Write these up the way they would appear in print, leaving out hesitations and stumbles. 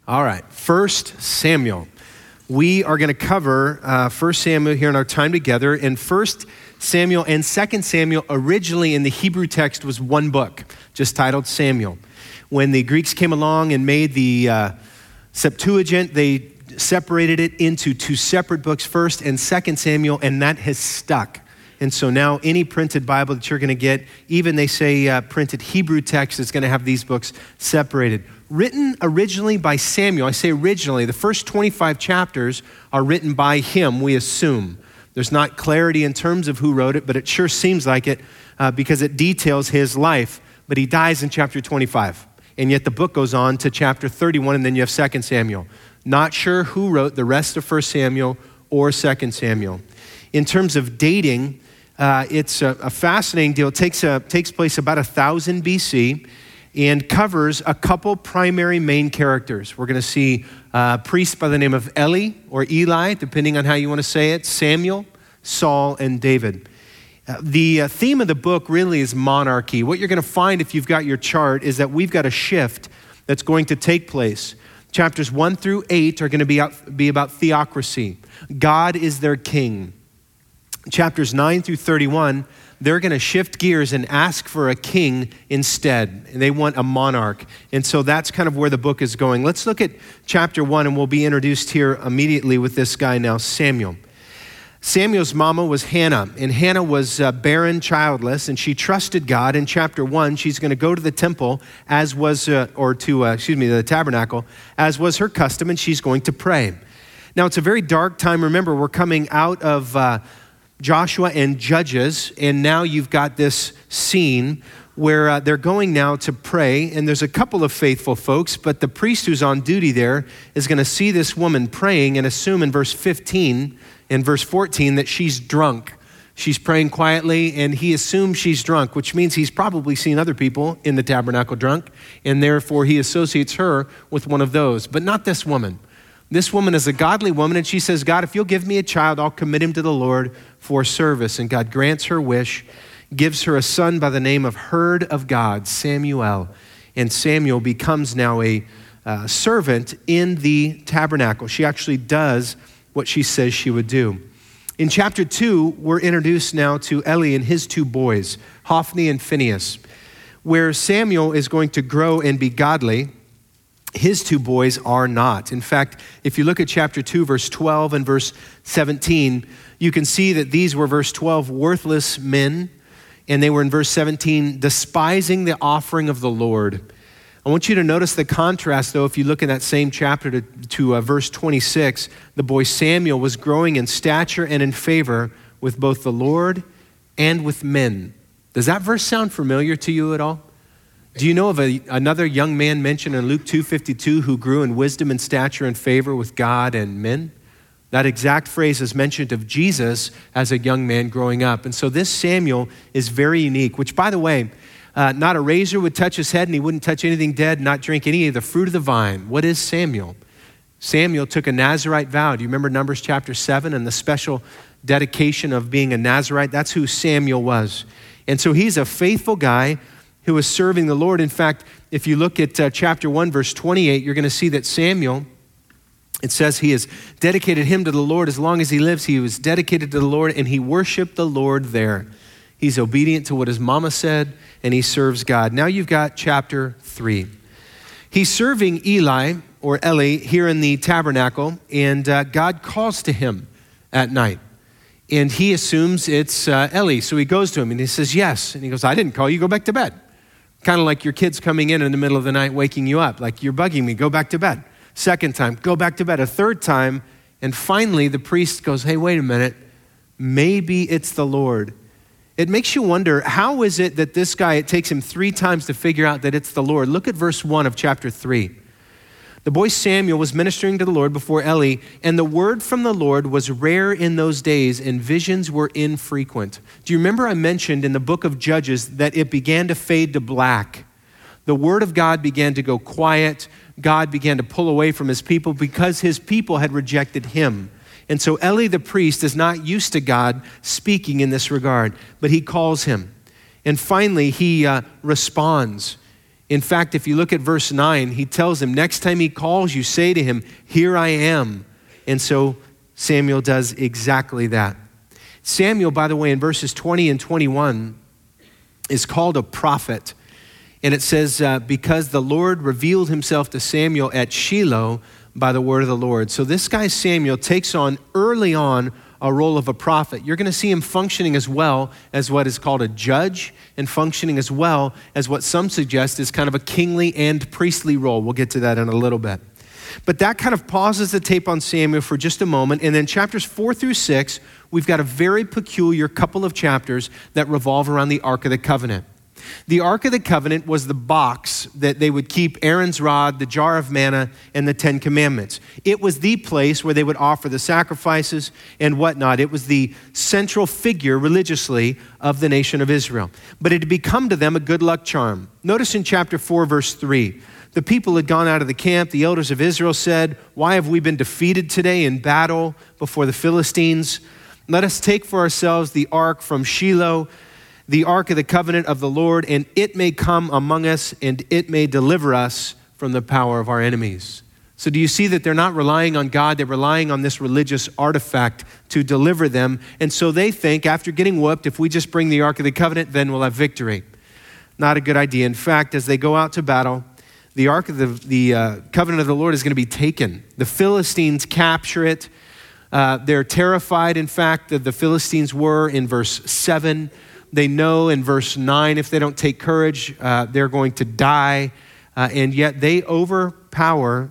All right, 1 Samuel. We are going to cover 1 Samuel here in our time together. And 1 Samuel and 2 Samuel originally in the Hebrew text was one book, just titled Samuel. When the Greeks came along and made the Septuagint, they separated it into two separate books, 1 and 2 Samuel, and that has stuck. And so now any printed Bible that you're going to get, even they say printed Hebrew text, is going to have these books separated. Written originally by Samuel. I say originally, the first 25 chapters are written by him, we assume. There's not clarity in terms of who wrote it, but it sure seems like it because it details his life. But he dies in chapter 25. And yet the book goes on to chapter 31, and then you have 2 Samuel. Not sure who wrote the rest of 1 Samuel or 2 Samuel. In terms of dating, it's a fascinating deal. It takes place about 1000 BC and covers a couple primary main characters. We're going to see a priest by the name of Eli or Eli, depending on how you want to say it, Samuel, Saul, and David. The theme of the book really is monarchy. What you're going to find if you've got your chart is that we've got a shift that's going to take place. Chapters 1 through 8 are going to be about theocracy. God is their king. Chapters 9 through 31, they're going to shift gears and ask for a king instead. They want a monarch. And so that's kind of where the book is going. Let's look at chapter 1, and we'll be introduced here immediately with this guy now, Samuel. Samuel's mama was Hannah, and Hannah was barren, childless, and she trusted God. In chapter 1, she's going to go to the temple, the tabernacle, as was her custom, and she's going to pray. Now, it's a very dark time. Remember, we're coming out of Joshua and Judges, and now you've got this scene where they're going now to pray, and there's a couple of faithful folks, but the priest who's on duty there is going to see this woman praying and assume in verse 15 and verse 14 that she's drunk. She's praying quietly, and he assumes she's drunk, which means he's probably seen other people in the tabernacle drunk, and therefore he associates her with one of those, but not this woman. This woman is a godly woman, and she says, God, if you'll give me a child, I'll commit him to the Lord for service. And God grants her wish, gives her a son by the name of Heard of God, Samuel. And Samuel becomes now a servant in the tabernacle. She actually does what she says she would do. In chapter 2, we're introduced now to Eli and his two boys, Hophni and Phinehas, where Samuel is going to grow and be godly. His two boys are not. In fact, if you look at chapter 2, verse 12 and verse 17, you can see that these were, verse 12, worthless men, and they were in verse 17, despising the offering of the Lord. I want you to notice the contrast, though, if you look in that same chapter to verse 26, the boy Samuel was growing in stature and in favor with both the Lord and with men. Does that verse sound familiar to you at all? Do you know of another young man mentioned in Luke 2:52 who grew in wisdom and stature and favor with God and men? That exact phrase is mentioned of Jesus as a young man growing up. And so this Samuel is very unique, which, by the way, not a razor would touch his head, and he wouldn't touch anything dead, not drink any of the fruit of the vine. What is Samuel? Samuel took a Nazirite vow. Do you remember Numbers chapter 7 and the special dedication of being a Nazirite? That's who Samuel was. And so he's a faithful guy who was serving the Lord. In fact, if you look at chapter 1, verse 28, you're going to see that Samuel, it says he has dedicated him to the Lord as long as he lives. He was dedicated to the Lord, and he worshiped the Lord there. He's obedient to what his mama said, and he serves God. Now you've got chapter 3. He's serving Eli here in the tabernacle, and God calls to him at night. And he assumes it's Eli. So he goes to him, and he says, yes. And he goes, I didn't call you, go back to bed. Kind of like your kids coming in the middle of the night, waking you up. Like, you're bugging me, go back to bed. Second time, go back to bed. A third time, and finally the priest goes, hey, wait a minute. Maybe it's the Lord. It makes you wonder, how is it that this guy, it takes him 3 times to figure out that it's the Lord? Look at verse 1 of chapter 3. The boy Samuel was ministering to the Lord before Eli, and the word from the Lord was rare in those days, and visions were infrequent. Do you remember I mentioned in the book of Judges that it began to fade to black? The word of God began to go quiet. God began to pull away from his people because his people had rejected him. And so Eli the priest is not used to God speaking in this regard, but he calls him. And finally, he responds. In fact, if you look at verse 9, he tells him, next time he calls you, say to him, here I am. And so Samuel does exactly that. Samuel, by the way, in verses 20 and 21, is called a prophet. And it says, because the Lord revealed himself to Samuel at Shiloh by the word of the Lord. So this guy Samuel takes on early on a role of a prophet. You're going to see him functioning as well as what is called a judge, and functioning as well as what some suggest is kind of a kingly and priestly role. We'll get to that in a little bit. But that kind of pauses the tape on Samuel for just a moment. And then chapters 4 through 6, we've got a very peculiar couple of chapters that revolve around the Ark of the Covenant. The Ark of the Covenant was the box that they would keep Aaron's rod, the jar of manna, and the 10 Commandments. It was the place where they would offer the sacrifices and whatnot. It was the central figure religiously of the nation of Israel. But it had become to them a good luck charm. Notice in chapter 4, verse 3, the people had gone out of the camp. The elders of Israel said, why have we been defeated today in battle before the Philistines? Let us take for ourselves the ark from Shiloh, the ark of the covenant of the Lord, and it may come among us, and it may deliver us from the power of our enemies. So do you see that they're not relying on God? They're relying on this religious artifact to deliver them. And so they think, after getting whooped, if we just bring the ark of the covenant, then we'll have victory. Not a good idea. In fact, as they go out to battle, the ark of the covenant of the Lord is going to be taken. The Philistines capture it. They're terrified, in fact, that the Philistines were in verse 7. They know in verse 9, if they don't take courage, they're going to die. And yet they overpower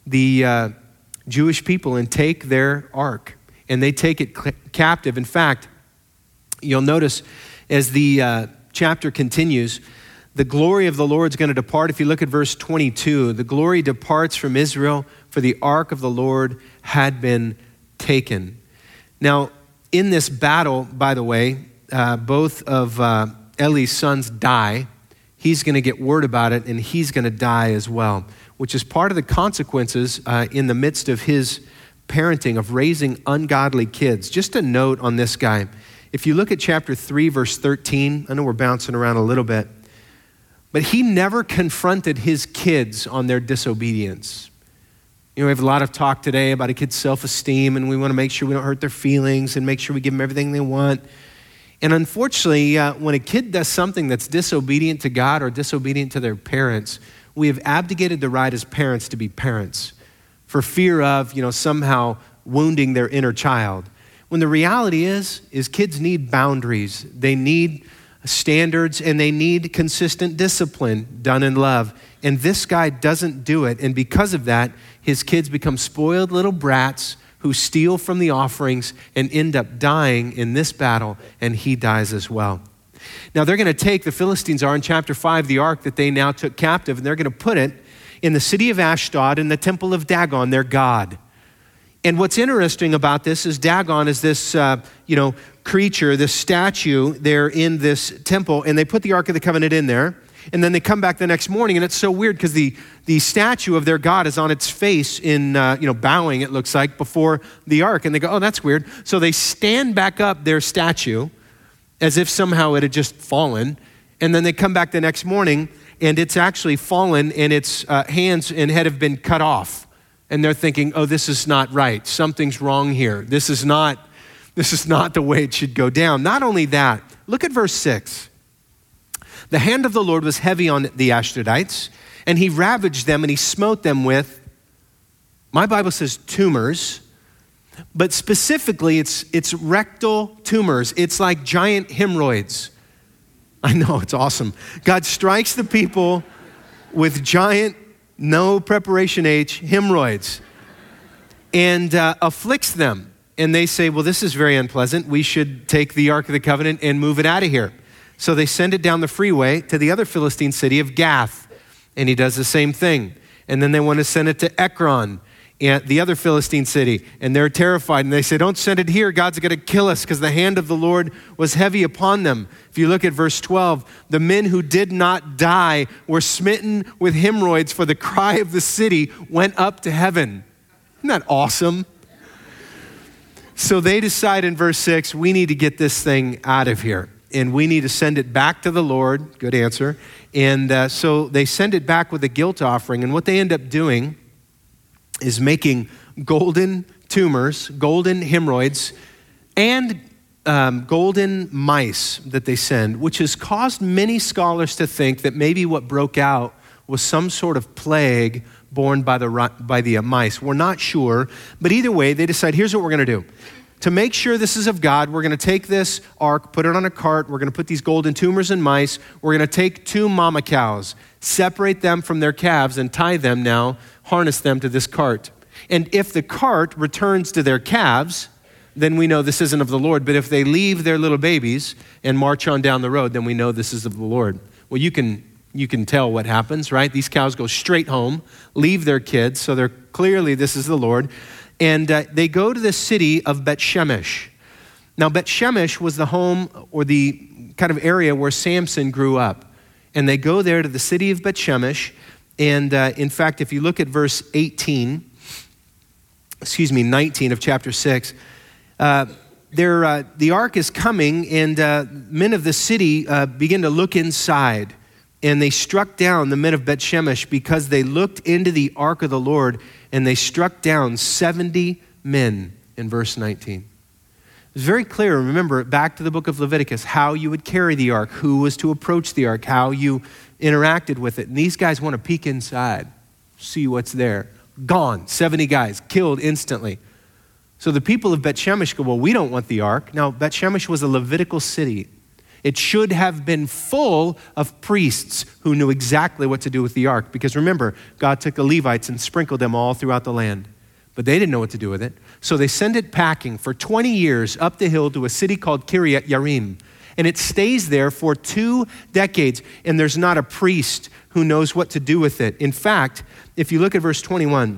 the Jewish people and take their ark. And they take it captive. In fact, you'll notice as the chapter continues, the glory of the Lord is going to depart. If you look at verse 22, the glory departs from Israel, for the ark of the Lord had been taken. Now, in this battle, by the way, both of Eli's sons die. He's going to get word about it, and he's going to die as well, which is part of the consequences in the midst of his parenting, of raising ungodly kids. Just a note on this guy. If you look at chapter 3, verse 13, I know we're bouncing around a little bit, but he never confronted his kids on their disobedience. You know, we have a lot of talk today about a kid's self-esteem, and we want to make sure we don't hurt their feelings and make sure we give them everything they want. And unfortunately, when a kid does something that's disobedient to God or disobedient to their parents, we have abdicated the right as parents to be parents for fear of, somehow wounding their inner child. When the reality is kids need boundaries. They need standards, and they need consistent discipline done in love. And this guy doesn't do it. And because of that, his kids become spoiled little brats who steal from the offerings and end up dying in this battle, and he dies as well. Now they're going to take, the Philistines are in chapter 5, the ark that they now took captive, and they're going to put it in the city of Ashdod in the temple of Dagon, their god. And what's interesting about this is Dagon is this, creature, this statue there in this temple, and they put the Ark of the Covenant in there, and then they come back the next morning, and it's so weird because the statue of their God is on its face in, bowing, it looks like, before the Ark, and they go, oh, that's weird. So they stand back up their statue as if somehow it had just fallen, and then they come back the next morning, and it's actually fallen, and its hands and head have been cut off. And they're thinking, oh, this is not right. Something's wrong here. This is not the way it should go down. Not only that, look at verse 6. The hand of the Lord was heavy on the Ashdodites, and he ravaged them, and he smote them with, my Bible says tumors, but specifically it's rectal tumors. It's like giant hemorrhoids. I know, it's awesome. God strikes the people with giant, no preparation age, hemorrhoids, and afflicts them. And they say, well, this is very unpleasant. We should take the Ark of the Covenant and move it out of here. So they send it down the freeway to the other Philistine city of Gath, and he does the same thing. And then they want to send it to Ekron, and the other Philistine city, and they're terrified. And they say, don't send it here. God's going to kill us because the hand of the Lord was heavy upon them. If you look at verse 12, the men who did not die were smitten with hemorrhoids, for the cry of the city went up to heaven. Isn't that awesome? So they decide in verse 6, we need to get this thing out of here. and we need to send it back to the Lord. Good answer. And so they send it back with a guilt offering. And what they end up doing is making golden tumors, golden hemorrhoids, and golden mice that they send, which has caused many scholars to think that maybe what broke out was some sort of plague borne by the mice. We're not sure, but either way, they decide, here's what we're going to do. To make sure this is of God, we're going to take this ark, put it on a cart, we're going to put these golden tumors and mice, we're going to take 2 mama cows, separate them from their calves, and tie them now, harness them to this cart. And if the cart returns to their calves, then we know this isn't of the Lord. But if they leave their little babies and march on down the road, then we know this is of the Lord. Well, you can tell what happens, right? These cows go straight home, leave their kids, so they're clearly this is the Lord. And they go to the city of Beth-Shemesh. Now, Beth-Shemesh was the home or the kind of area where Samson grew up. And they go there to the city of Beth-Shemesh. And in fact, if you look at verse 19 of chapter 6, the ark is coming, and men of the city begin to look inside. And they struck down the men of Beth-Shemesh because they looked into the ark of the Lord, and they struck down 70 men in verse 19. It's very clear, remember, back to the book of Leviticus, how you would carry the ark, who was to approach the ark, how you interacted with it. And these guys want to peek inside, see what's there. Gone, 70 guys, killed instantly. So the people of Beth-Shemesh go, well, we don't want the ark. Now, Beth-Shemesh was a Levitical city. It should have been full of priests who knew exactly what to do with the ark. Because remember, God took the Levites and sprinkled them all throughout the land. But they didn't know what to do with it. So they send it packing for 20 years up the hill to a city called Kiryat Yarim. And it stays there for 2 decades. And there's not a priest who knows what to do with it. In fact, if you look at verse 1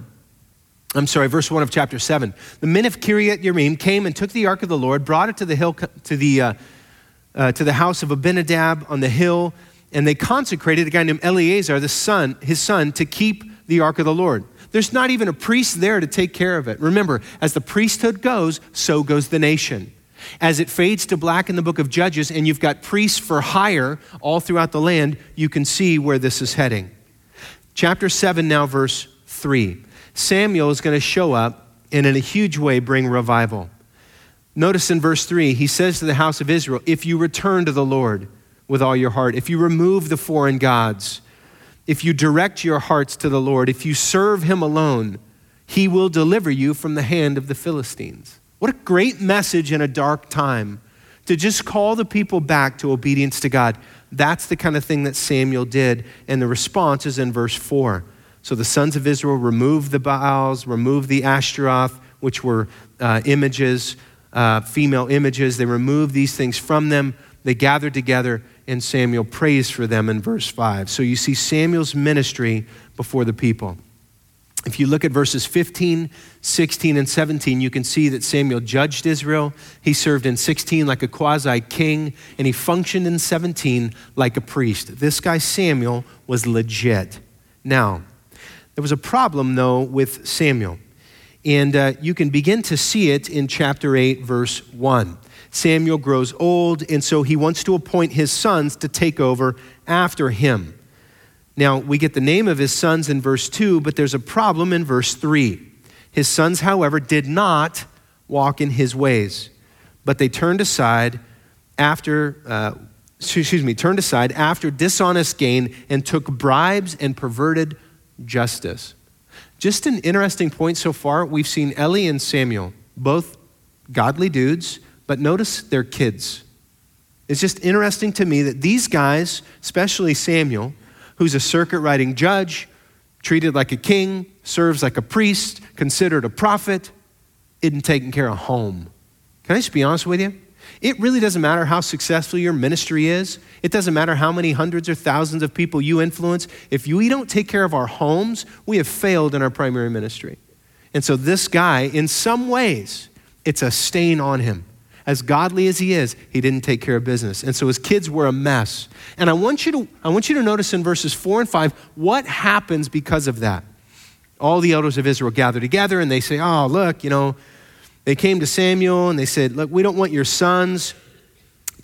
of chapter 7. The men of Kiryat Yarim came and took the ark of the Lord, brought it to the hill, to the house of Abinadab on the hill, and they consecrated a guy named Eleazar, his son, to keep the ark of the Lord. There's not even a priest there to take care of it. Remember, as the priesthood goes, so goes the nation. As it fades to black in the book of Judges, and you've got priests for hire all throughout the land, you can see where this is heading. Chapter 7 now, verse 3. Samuel is going to show up and in a huge way bring revival. Notice in verse 3, he says to the house of Israel, if you return to the Lord with all your heart, if you remove the foreign gods, if you direct your hearts to the Lord, if you serve him alone, he will deliver you from the hand of the Philistines. What a great message in a dark time to just call the people back to obedience to God. That's the kind of thing that Samuel did, and the response is in verse 4. So the sons of Israel removed the Baals, removed the Ashtaroth, which were images, female images. They removed these things from them. They gathered together, and Samuel prays for them in verse 5. So you see Samuel's ministry before the people. If you look at verses 15, 16, and 17, you can see that Samuel judged Israel. He served in 16 like a quasi-king, and he functioned in 17 like a priest. This guy Samuel was legit. Now, there was a problem, though, with Samuel. And you can begin to see it in chapter 8, verse 1. Samuel grows old, and so he wants to appoint his sons to take over after him. Now, we get the name of his sons in verse 2, but there's a problem in verse 3. His sons, however, did not walk in his ways, but they turned aside after dishonest gain and took bribes and perverted justice. Just an interesting point so far. We've seen Eli and Samuel, both godly dudes, but notice their kids. It's just interesting to me that these guys, especially Samuel, who's a circuit-riding judge, treated like a king, serves like a priest, considered a prophet, isn't taking care of home. Can I just be honest with you? It really doesn't matter how successful your ministry is. It doesn't matter how many hundreds or thousands of people you influence. If we don't take care of our homes, we have failed in our primary ministry. And so this guy, in some ways, it's a stain on him. As godly as he is, he didn't take care of business. And so his kids were a mess. And I want you to notice in verses 4 and 5 what happens because of that. All the elders of Israel gather together and they say, look, they came to Samuel and they said, look, we don't want your sons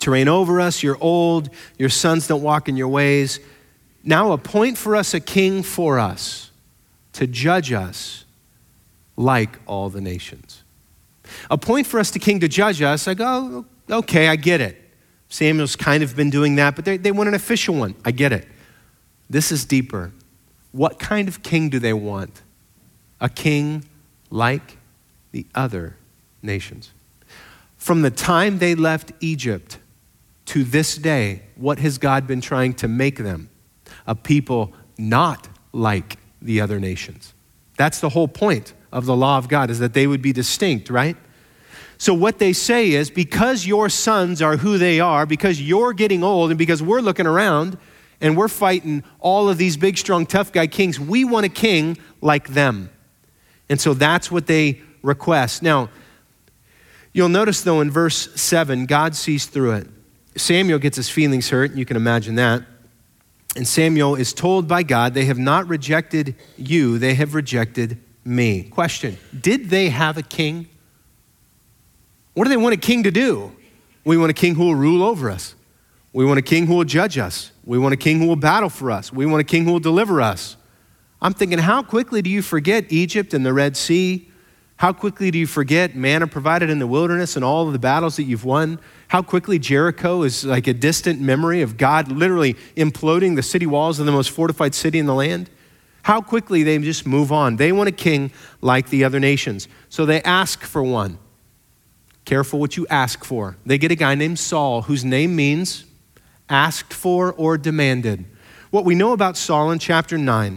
to reign over us. You're old. Your sons don't walk in your ways. Now appoint for us a king for us to judge us like all the nations. Appoint for us a king to judge us. I go, okay, I get it. Samuel's kind of been doing that, but they want an official one. I get it. This is deeper. What kind of king do they want? A king like the other nations. From the time they left Egypt to this day, what has God been trying to make them? A people not like the other nations. That's the whole point of the law of God, is that they would be distinct, right? So what they say is, because your sons are who they are, because you're getting old, and because we're looking around and we're fighting all of these big, strong, tough guy kings, we want a king like them. And so that's what they request. Now, you'll notice though in verse 7, God sees through it. Samuel gets his feelings hurt, you can imagine that. And Samuel is told by God, they have not rejected you, they have rejected me. Question, did they have a king? What do they want a king to do? We want a king who will rule over us. We want a king who will judge us. We want a king who will battle for us. We want a king who will deliver us. I'm thinking, how quickly do you forget Egypt and the Red Sea? How quickly do you forget manna provided in the wilderness and all of the battles that you've won? How quickly Jericho is like a distant memory of God literally imploding the city walls of the most fortified city in the land? How quickly they just move on. They want a king like the other nations. So they ask for one. Careful what you ask for. They get a guy named Saul, whose name means asked for or demanded. What we know about Saul in chapter 9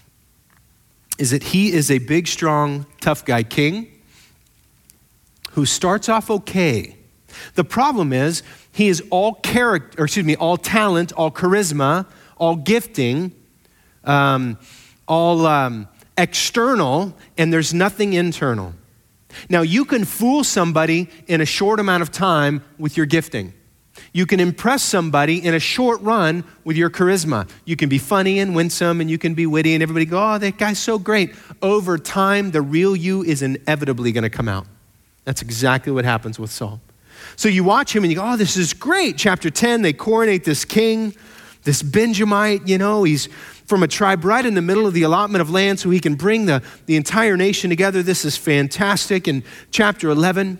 is that he is a big, strong, tough guy king who starts off okay. The problem is he is all talent, all charisma, all gifting, all external, and there's nothing internal. Now, you can fool somebody in a short amount of time with your gifting. You can impress somebody in a short run with your charisma. You can be funny and winsome, and you can be witty, and everybody go, oh, that guy's so great. Over time, the real you is inevitably going to come out. That's exactly what happens with Saul. So you watch him, and you go, oh, this is great. Chapter 10, they coronate this king, this Benjamite, he's from a tribe right in the middle of the allotment of land so he can bring the entire nation together. This is fantastic. In chapter 11,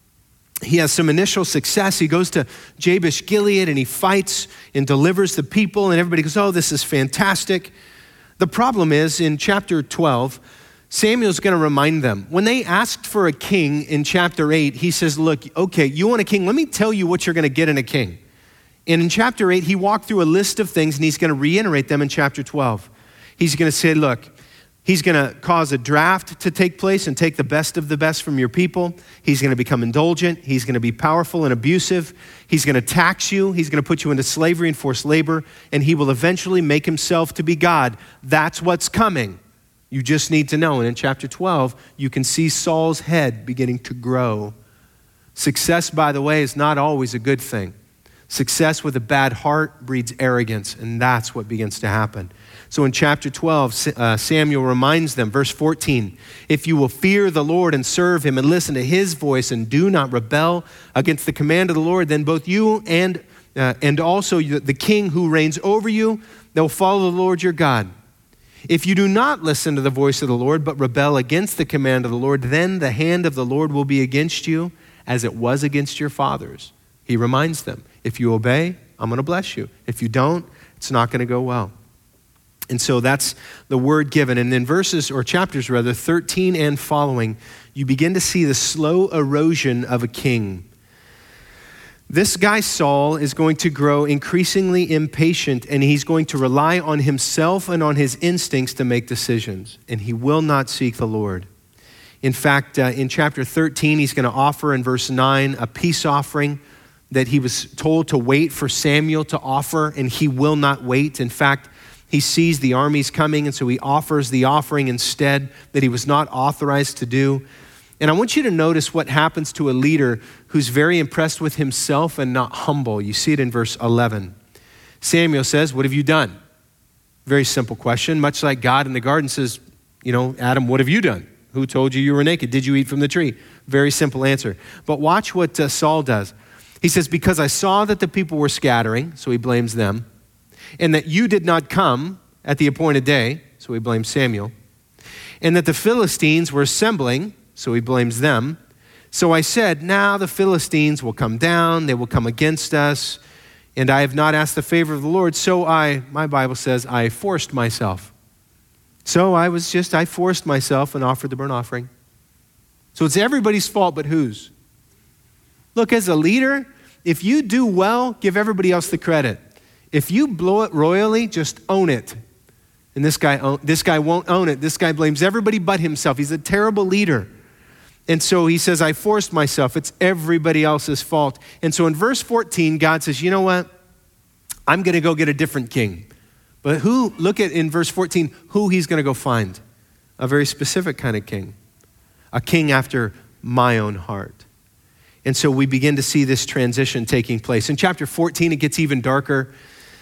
he has some initial success. He goes to Jabesh Gilead and he fights and delivers the people, and everybody goes, oh, this is fantastic. The problem is in chapter 12, Samuel's going to remind them. When they asked for a king in chapter 8, he says, look, okay, you want a king? Let me tell you what you're going to get in a king. And in chapter 8, he walked through a list of things, and he's going to reiterate them in chapter 12. He's going to say, look, he's going to cause a draft to take place and take the best of the best from your people. He's going to become indulgent. He's going to be powerful and abusive. He's going to tax you. He's going to put you into slavery and forced labor, and he will eventually make himself to be God. That's what's coming. You just need to know. And in chapter 12, you can see Saul's head beginning to grow. Success, by the way, is not always a good thing. Success with a bad heart breeds arrogance, and that's what begins to happen. So in chapter 12, Samuel reminds them, verse 14, if you will fear the Lord and serve him and listen to his voice and do not rebel against the command of the Lord, then both you and also the king who reigns over you, they'll follow the Lord your God. If you do not listen to the voice of the Lord, but rebel against the command of the Lord, then the hand of the Lord will be against you as it was against your fathers. He reminds them, if you obey, I'm going to bless you. If you don't, it's not going to go well. And so that's the word given. And in chapters 13 and following, you begin to see the slow erosion of a king. This guy, Saul, is going to grow increasingly impatient, and he's going to rely on himself and on his instincts to make decisions, and he will not seek the Lord. In fact, in chapter 13, he's going to offer in verse 9 a peace offering that he was told to wait for Samuel to offer, and he will not wait. In fact, he sees the armies coming, and so he offers the offering instead that he was not authorized to do. And I want you to notice what happens to a leader who's very impressed with himself and not humble. You see it in verse 11. Samuel says, what have you done? Very simple question, much like God in the garden says, Adam, what have you done? Who told you you were naked? Did you eat from the tree? Very simple answer. But watch what Saul does. He says, because I saw that the people were scattering, so he blames them, and that you did not come at the appointed day, so he blames Samuel, and that the Philistines were assembling, so he blames them. So I said, now the Philistines will come down, they will come against us, and I have not asked the favor of the Lord, so my Bible says, I forced myself. So I forced myself and offered the burnt offering. So it's everybody's fault, but whose? Look, as a leader, if you do well, give everybody else the credit. If you blow it royally, just own it. And this guy won't own it. This guy blames everybody but himself. He's a terrible leader. And so he says, I forced myself. It's everybody else's fault. And so in verse 14, God says, you know what? I'm going to go get a different king. But look at in verse 14, who he's going to go find. A very specific kind of king. A king after my own heart. And so we begin to see this transition taking place. In chapter 14, it gets even darker.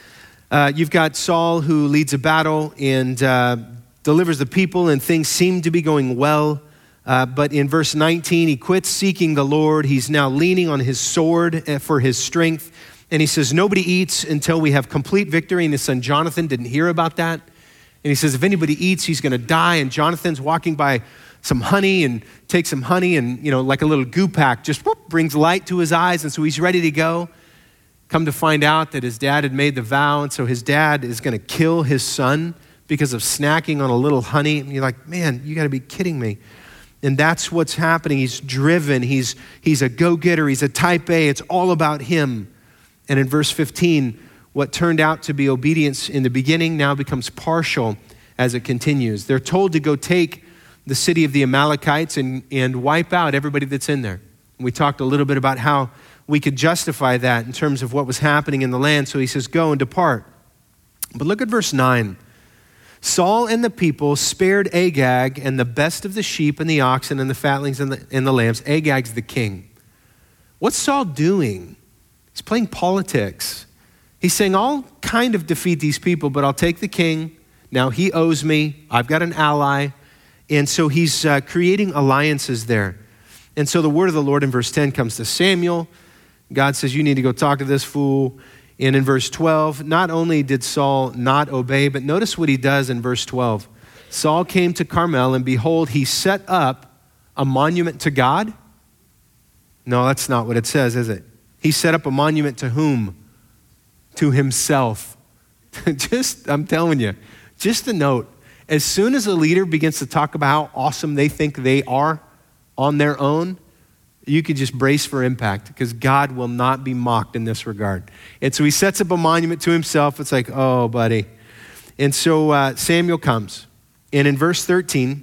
You've got Saul who leads a battle and delivers the people, and things seem to be going well. But in verse 19, he quits seeking the Lord. He's now leaning on his sword for his strength. And he says, nobody eats until we have complete victory. And his son Jonathan didn't hear about that. And he says, if anybody eats, he's going to die. And Jonathan's walking by some honey and takes some honey and, like a little goo pack, just brings light to his eyes. And so he's ready to go. Come to find out that his dad had made the vow. And so his dad is going to kill his son because of snacking on a little honey. And you're like, man, you got to be kidding me. And that's what's happening. He's driven. He's a go-getter. He's a type A. It's all about him. And in verse 15, what turned out to be obedience in the beginning now becomes partial as it continues. They're told to go take the city of the Amalekites and wipe out everybody that's in there. We talked a little bit about how we could justify that in terms of what was happening in the land. So he says, go and depart. But look at verse 9. Saul and the people spared Agag and the best of the sheep and the oxen and the fatlings and the lambs. Agag's the king. What's Saul doing? He's playing politics. He's saying, I'll kind of defeat these people, but I'll take the king. Now he owes me. I've got an ally. And so he's creating alliances there. And so the word of the Lord in verse 10 comes to Samuel. God says, you need to go talk to this fool. And in verse 12, not only did Saul not obey, but notice what he does in verse 12. Saul came to Carmel, and behold, he set up a monument to God. No, that's not what it says, is it? He set up a monument to whom? To himself. I'm telling you, just a note. As soon as a leader begins to talk about how awesome they think they are on their own, you could just brace for impact because God will not be mocked in this regard. And so he sets up a monument to himself. It's like, oh, buddy. And so Samuel comes. And in verse 13,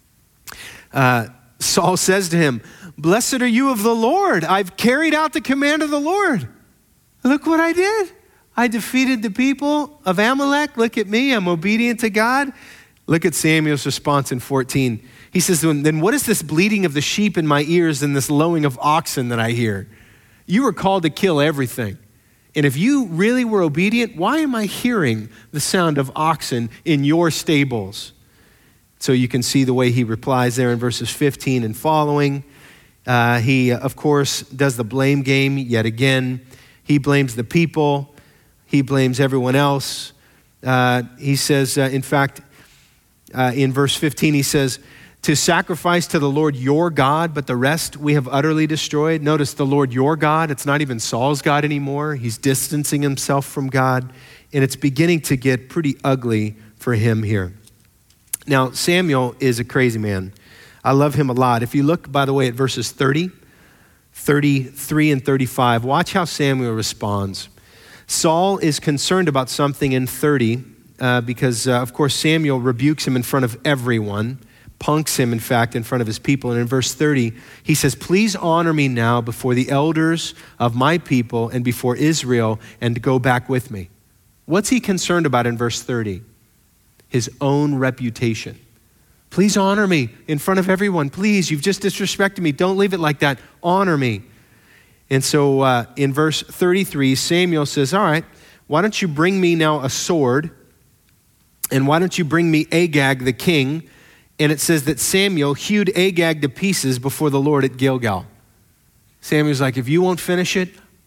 Saul says to him, blessed are you of the Lord. I've carried out the command of the Lord. Look what I did. I defeated the people of Amalek. Look at me. I'm obedient to God. Look at Samuel's response in 14. He says, then what is this bleating of the sheep in my ears and this lowing of oxen that I hear? You were called to kill everything. And if you really were obedient, why am I hearing the sound of oxen in your stables? So you can see the way he replies there in verses 15 and following. He, of course, does the blame game yet again. He blames the people. He blames everyone else. He says, in fact, in verse 15, he says, to sacrifice to the Lord your God, but the rest we have utterly destroyed. Notice the Lord your God. It's not even Saul's God anymore. He's distancing himself from God, and it's beginning to get pretty ugly for him here. Now, Samuel is a crazy man. I love him a lot. If you look, by the way, at verses 30, 33, and 35, watch how Samuel responds. Saul is concerned about something in 30 because, of course, Samuel rebukes him in front of everyone, punks him, in fact, in front of his people. And in verse 30, he says, please honor me now before the elders of my people and before Israel and go back with me. What's he concerned about in verse 30? His own reputation. Please honor me in front of everyone. Please, you've just disrespected me. Don't leave it like that. Honor me. And so in verse 33, Samuel says, all right, why don't you bring me now a sword? And why don't you bring me Agag the king? And it says that Samuel hewed Agag to pieces before the Lord at Gilgal. Samuel's like, if you won't finish it,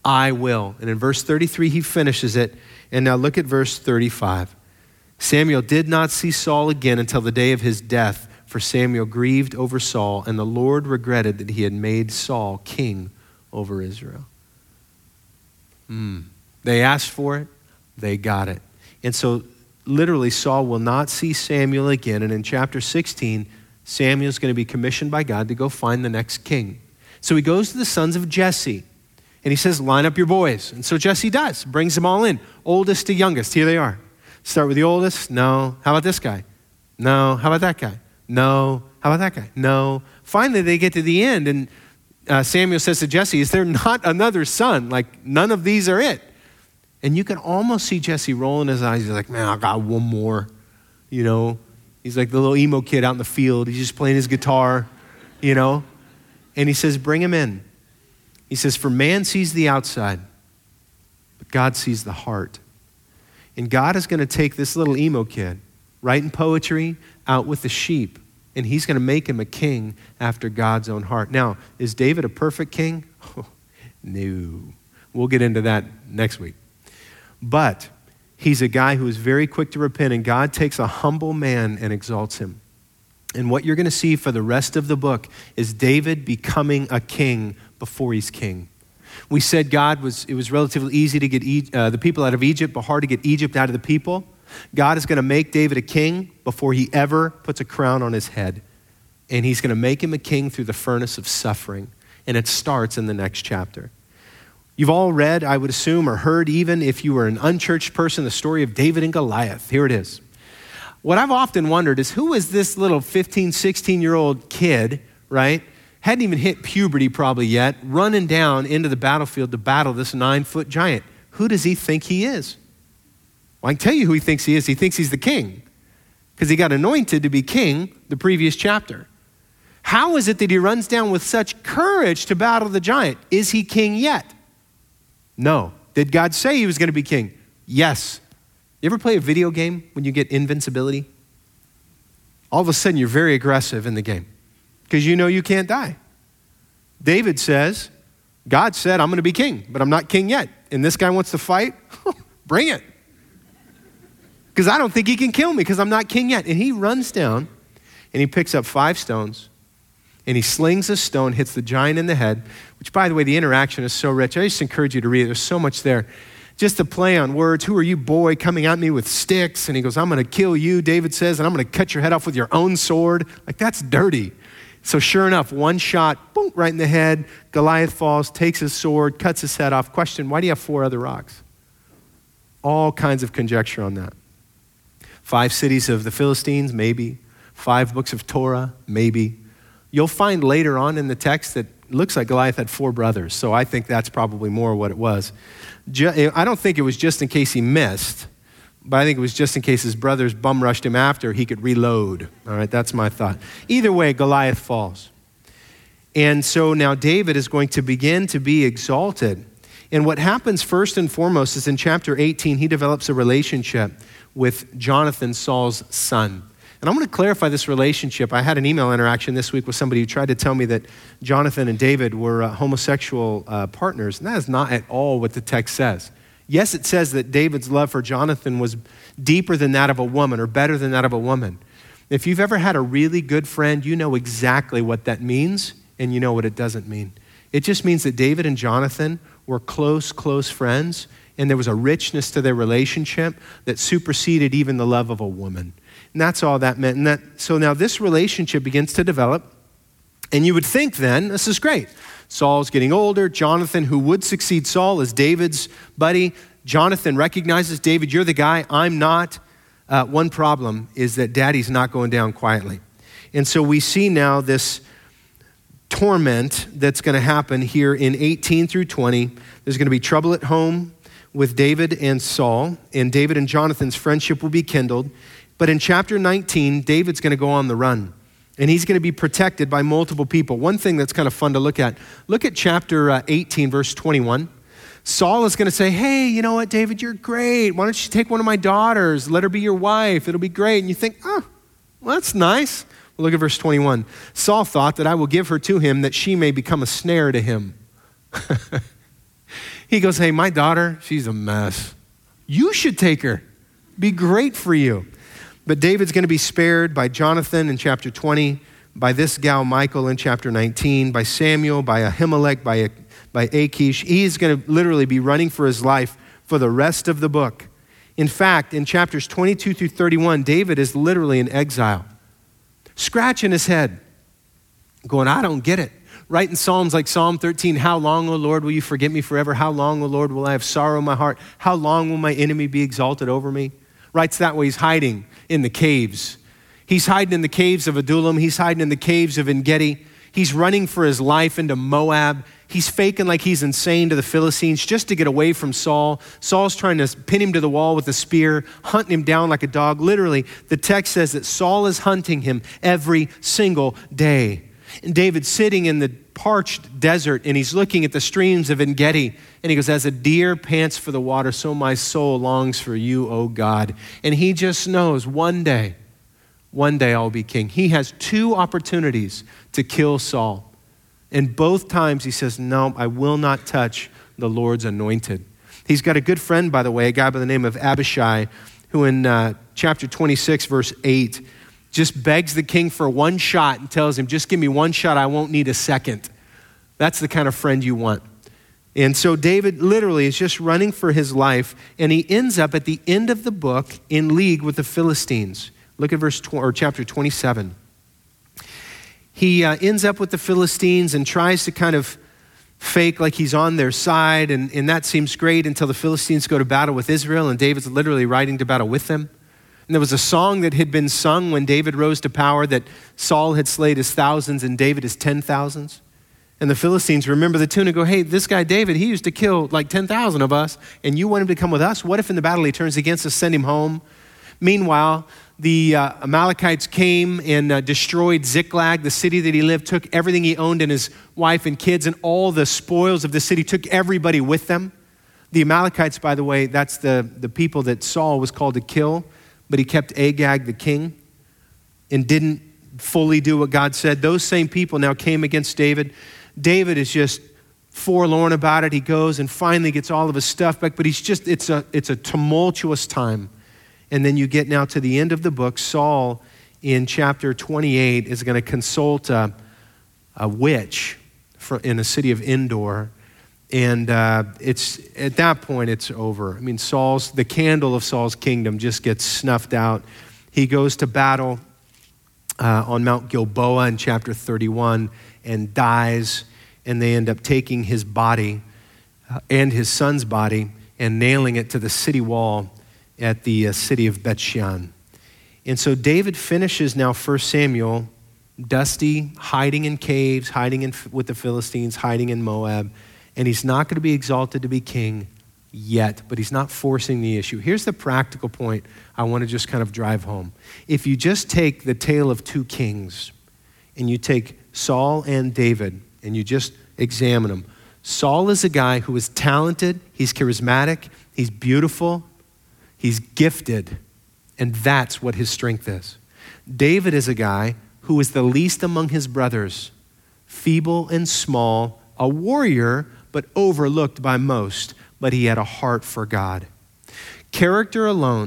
I will. And in verse 33, he finishes it. And now look at verse 35. Samuel did not see Saul again until the day of his death, for Samuel grieved over Saul, and the Lord regretted that he had made Saul king over Israel. They asked for it, they got it. And so literally Saul will not see Samuel again. And in chapter 16, Samuel's going to be commissioned by God to go find the next king. So he goes to the sons of Jesse, and he says, line up your boys. And so Jesse does, brings them all in, oldest to youngest. Here they are. Start with the oldest. No. How about this guy? No. How about that guy? No. How about that guy? No. Finally, they get to the end, and Samuel says to Jesse, is there not another son? Like, none of these are it. And you can almost see Jesse rolling his eyes. He's like, man, I got one more. You know, he's like the little emo kid out in the field. He's just playing his guitar, you know. And he says, bring him in. He says, for man sees the outside, but God sees the heart. And God is going to take this little emo kid, writing poetry, out with the sheep, and he's going to make him a king after God's own heart. Now, is David a perfect king? Oh, no. We'll get into that next week. But he's a guy who is very quick to repent, and God takes a humble man and exalts him. And what you're going to see for the rest of the book is David becoming a king before he's king. We said it was relatively easy to get the people out of Egypt, but hard to get Egypt out of the people. God is going to make David a king before he ever puts a crown on his head. And he's going to make him a king through the furnace of suffering. And it starts in the next chapter. You've all read, I would assume, or heard even if you were an unchurched person, the story of David and Goliath. Here it is. What I've often wondered is who is this little 15, 16-year-old kid, right? Hadn't even hit puberty probably yet, running down into the battlefield to battle this 9-foot giant. Who does he think he is? Well, I can tell you who he thinks he is. He thinks he's the king because he got anointed to be king the previous chapter. How is it that he runs down with such courage to battle the giant? Is he king yet? No. Did God say he was going to be king? Yes. You ever play a video game when you get invincibility? All of a sudden you're very aggressive in the game because you know you can't die. David says, God said, I'm going to be king, but I'm not king yet. And this guy wants to fight? Bring it. Because I don't think he can kill me because I'm not king yet. And he runs down and he picks up 5 stones and he slings a stone, hits the giant in the head, which, by the way, the interaction is so rich. I just encourage you to read it. There's so much there. Just to play on words. Who are you, boy, coming at me with sticks? And he goes, I'm going to kill you, David says, and I'm going to cut your head off with your own sword. Like, that's dirty. So sure enough, one shot, boom, right in the head. Goliath falls, takes his sword, cuts his head off. Question, why do you have 4 other rocks? All kinds of conjecture on that. 5 cities of the Philistines, maybe. 5 books of Torah, maybe. You'll find later on in the text that it looks like Goliath had 4 brothers, so I think that's probably more what it was. I don't think it was just in case he missed, but I think it was just in case his brothers bum rushed him after he could reload. All right, that's my thought. Either way, Goliath falls. And so now David is going to begin to be exalted. And what happens first and foremost is in chapter 18, he develops a relationship with Jonathan, Saul's son. And I'm going to clarify this relationship. I had an email interaction this week with somebody who tried to tell me that Jonathan and David were homosexual partners, and that is not at all what the text says. Yes, it says that David's love for Jonathan was deeper than that of a woman or better than that of a woman. If you've ever had a really good friend, you know exactly what that means, and you know what it doesn't mean. It just means that David and Jonathan were close friends, and there was a richness to their relationship that superseded even the love of a woman. And that's all that meant. And so now this relationship begins to develop. And you would think then, this is great. Saul's getting older. Jonathan, who would succeed Saul, is David's buddy. Jonathan recognizes, David, you're the guy. I'm not. One problem is that daddy's not going down quietly. And so we see now this torment that's going to happen here in 18 through 20. There's going to be trouble at home with David and Saul. And David and Jonathan's friendship will be kindled. But in chapter 19, David's going to go on the run, and he's going to be protected by multiple people. One thing that's kind of fun to look at chapter 18, verse 21. Saul is going to say, hey, you know what, David, you're great. Why don't you take one of my daughters, let her be your wife. It'll be great. And you think, well, that's nice. Well, look at verse 21. Saul thought that I will give her to him that she may become a snare to him. He goes, hey, my daughter, she's a mess. You should take her. Be great for you. But David's going to be spared by Jonathan in chapter 20, by this gal Michal in chapter 19, by Samuel, by Ahimelech, by Achish. He's going to literally be running for his life for the rest of the book. In fact, in chapters 22 through 31, David is literally in exile, scratching his head, going, I don't get it. Writing Psalms like Psalm 13, how long, O Lord, will you forget me forever? How long, O Lord, will I have sorrow in my heart? How long will my enemy be exalted over me? Writes that way. He's hiding in the caves. He's hiding in the caves of Adullam. He's hiding in the caves of En-Gedi. He's running for his life into Moab. He's faking like he's insane to the Philistines just to get away from Saul. Saul's trying to pin him to the wall with a spear, hunting him down like a dog. Literally, the text says that Saul is hunting him every single day. And David's sitting in the parched desert, and he's looking at the streams of En-Gedi, and he goes, as a deer pants for the water, so my soul longs for you, O God. And he just knows one day I'll be king. He has two opportunities to kill Saul. And both times he says, no, I will not touch the Lord's anointed. He's got a good friend, by the way, a guy by the name of Abishai, who in chapter 26, verse 8, just begs the king for one shot and tells him, just give me one shot, I won't need a second. That's the kind of friend you want. And so David literally is just running for his life, and he ends up at the end of the book in league with the Philistines. Look at chapter 27. He ends up with the Philistines and tries to kind of fake like he's on their side, and that seems great until the Philistines go to battle with Israel, and David's literally riding to battle with them. And there was a song that had been sung when David rose to power that Saul had slayed his thousands and David his 10,000s. And the Philistines remember the tune and go, hey, this guy David, he used to kill like 10,000 of us, and you want him to come with us? What if in the battle he turns against us, send him home? Meanwhile, the Amalekites came and destroyed Ziklag, the city that he lived, took everything he owned and his wife and kids and all the spoils of the city, took everybody with them. The Amalekites, by the way, that's the people that Saul was called to kill, but he kept Agag the king and didn't fully do what God said. Those same people now came against David. David is just forlorn about it. He goes and finally gets all of his stuff back, but it's a tumultuous time. And then you get now to the end of the book. Saul in chapter 28 is going to consult a witch in the city of Endor. And it's at that point, it's over. I mean, the candle of Saul's kingdom just gets snuffed out. He goes to battle on Mount Gilboa in chapter 31 and dies. And they end up taking his body and his son's body and nailing it to the city wall at the city of Bethshan. And so David finishes now 1 Samuel, dusty, hiding in caves, hiding with the Philistines, hiding in Moab. And he's not going to be exalted to be king yet, but he's not forcing the issue. Here's the practical point I want to just kind of drive home. If you just take the tale of two kings and you take Saul and David and you just examine them, Saul is a guy who is talented, he's charismatic, he's beautiful, he's gifted, and that's what his strength is. David is a guy who is the least among his brothers, feeble and small, a warrior, but overlooked by most, but he had a heart for God. Talent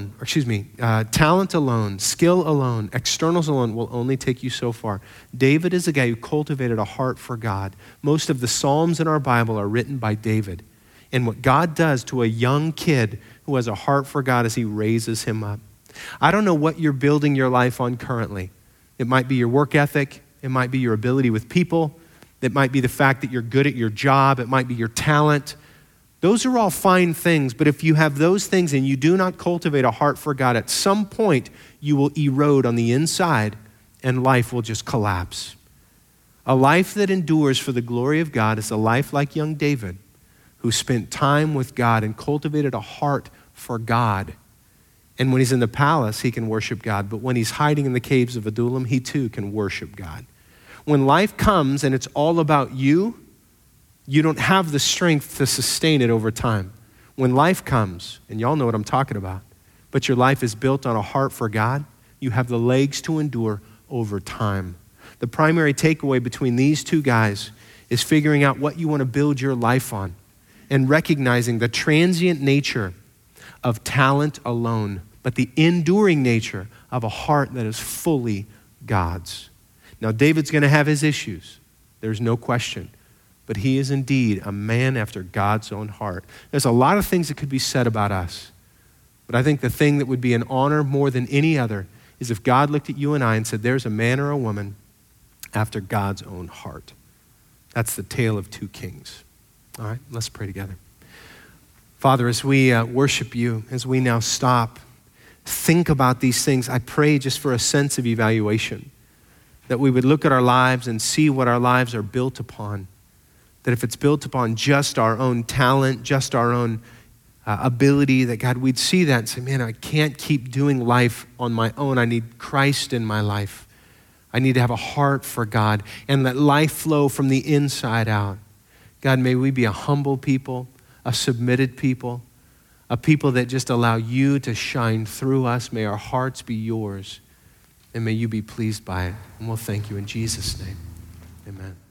alone, skill alone, externals alone will only take you so far. David is a guy who cultivated a heart for God. Most of the Psalms in our Bible are written by David. And what God does to a young kid who has a heart for God is he raises him up. I don't know what you're building your life on currently. It might be your work ethic. It might be your ability with people. It might be the fact that you're good at your job. It might be your talent. Those are all fine things, but if you have those things and you do not cultivate a heart for God, at some point you will erode on the inside and life will just collapse. A life that endures for the glory of God is a life like young David, who spent time with God and cultivated a heart for God. And when he's in the palace, he can worship God, but when he's hiding in the caves of Adullam, he too can worship God. When life comes and it's all about you, you don't have the strength to sustain it over time. When life comes, and y'all know what I'm talking about, but your life is built on a heart for God, you have the legs to endure over time. The primary takeaway between these two guys is figuring out what you want to build your life on. and recognizing the transient nature of talent alone, but the enduring nature of a heart that is fully God's. Now, David's going to have his issues. There's no question. But he is indeed a man after God's own heart. There's a lot of things that could be said about us. But I think the thing that would be an honor more than any other is if God looked at you and I and said, there's a man or a woman after God's own heart. That's the tale of two kings. All right, let's pray together. Father, as we worship you, as we now stop, think about these things, I pray just for a sense of evaluation, that we would look at our lives and see what our lives are built upon. That if it's built upon just our own talent, just our own ability, that God, we'd see that and say, man, I can't keep doing life on my own. I need Christ in my life. I need to have a heart for God and let life flow from the inside out. God, may we be a humble people, a submitted people, a people that just allow you to shine through us. May our hearts be yours, and may you be pleased by it. And we'll thank you in Jesus' name. Amen.